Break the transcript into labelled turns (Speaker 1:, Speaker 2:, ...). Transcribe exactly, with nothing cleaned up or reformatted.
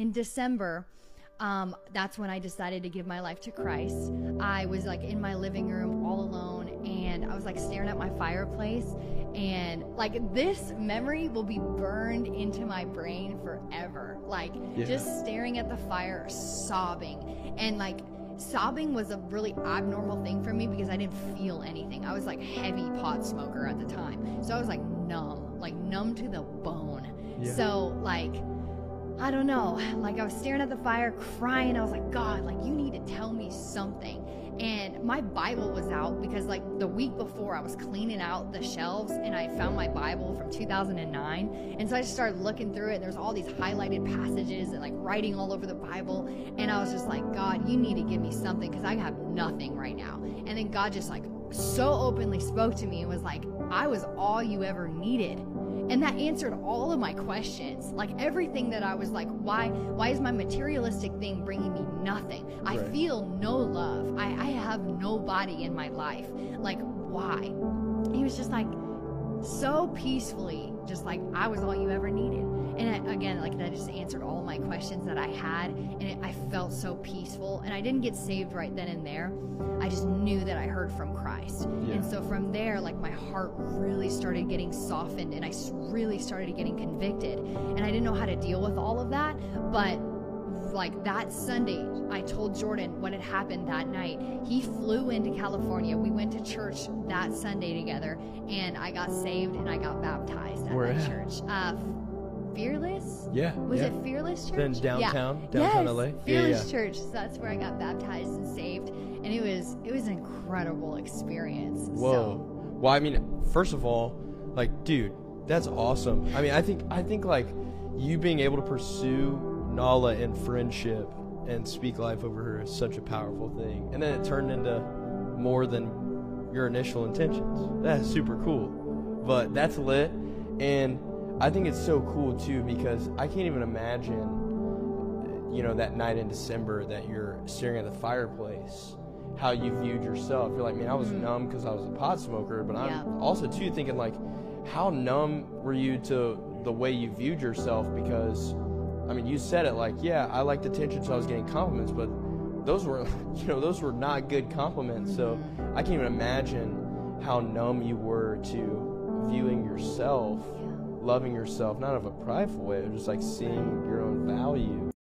Speaker 1: in December, um, that's when I decided to give my life to Christ. I was like in my living room all alone, and I was like staring at my fireplace, and like this memory will be burned into my brain forever. Like yeah. just staring at the fire, sobbing, and like sobbing was a really abnormal thing for me because I didn't feel anything. I was like heavy pot smoker at the time, so I was like numb, like numb to the bone. Yeah. So like, I don't know, like I was staring at the fire crying. I was like, God, like you need to tell me something. And my Bible was out because like the week before I was cleaning out the shelves and I found my Bible from two thousand nine. And so I just started looking through it, and there's all these highlighted passages and like writing all over the Bible. And I was just like, God, you need to give me something because I have nothing right now. And then God just like so openly spoke to me and was like, I was all you ever needed. And that answered all of my questions. Like everything that I was like, why why is my materialistic thing bringing me nothing? I right. feel no love. I, I have nobody in my life. Like, why? He was just like, so peacefully, just like, I was all you ever needed. And I, again, like that just answered all my questions that I had, and it, I felt so peaceful. And I didn't get saved right then and there. I just knew that I heard from Christ. Yeah. And so from there, like my heart really started getting softened, and I really started getting convicted. And I didn't know how to deal with all of that, but like that Sunday, I told Jordan what had happened that night. He flew into California. We went to church that Sunday together, and I got saved and I got baptized at
Speaker 2: Where
Speaker 1: that
Speaker 2: at?
Speaker 1: church. Uh, Fearless?
Speaker 2: Yeah.
Speaker 1: Was
Speaker 2: yeah.
Speaker 1: it Fearless Church?
Speaker 2: Then downtown,
Speaker 1: yeah.
Speaker 2: downtown
Speaker 1: yes,
Speaker 2: L A.
Speaker 1: Fearless
Speaker 2: yeah, yeah.
Speaker 1: Church. So that's where I got baptized and saved, and it was it was an incredible experience.
Speaker 2: Whoa.
Speaker 1: So,
Speaker 2: well, I mean, first of all, like, dude, that's awesome. I mean, I think I think like you being able to pursue Nala in friendship and speak life over her is such a powerful thing. And then it turned into more than your initial intentions. That's super cool. But that's lit. And I think it's so cool too, because I can't even imagine, you know, that night in December that you're staring at the fireplace, how you viewed yourself. You're like, man, I was mm-hmm. numb because I was a pot smoker, but
Speaker 1: yeah.
Speaker 2: I'm also too thinking like, how numb were you to the way you viewed yourself? Because I mean, you said it like, yeah, I liked attention, so I was getting compliments, but those were, you know, those were not good compliments. So I can't even imagine how numb you were to viewing yourself, loving yourself, not of a prideful way, but just like seeing your own value.